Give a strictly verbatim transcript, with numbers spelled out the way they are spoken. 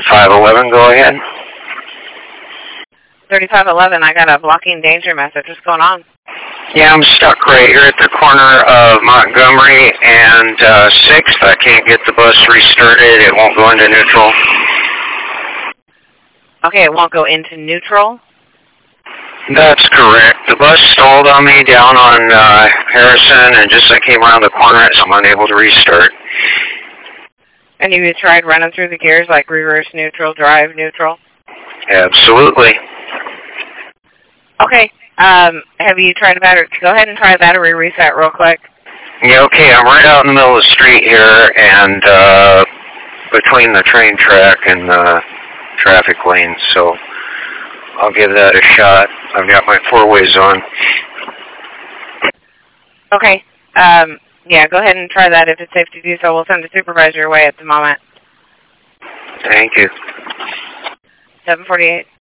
thirty-five eleven, go ahead. thirty-five eleven, I got a blocking danger message. What's going on? Yeah, I'm stuck right here at the corner of Montgomery and uh, sixth. I can't get the bus restarted. It won't go into neutral. Okay, it won't go into neutral? That's correct. The bus stalled on me down on uh, Harrison, and just as I came around the corner, so I'm unable to restart. And you tried running through the gears like reverse neutral, drive neutral? Absolutely. Okay. Um, have you tried a battery? Go ahead and try a battery reset real quick. Yeah, okay. I'm right out in the middle of the street here, and uh, between the train track and the traffic lanes, so I'll give that a shot. I've got my four-ways on. Okay. Um, yeah, go ahead and try that if it's safe to do so. We'll send a supervisor your way at the moment. Thank you. seven forty-eight.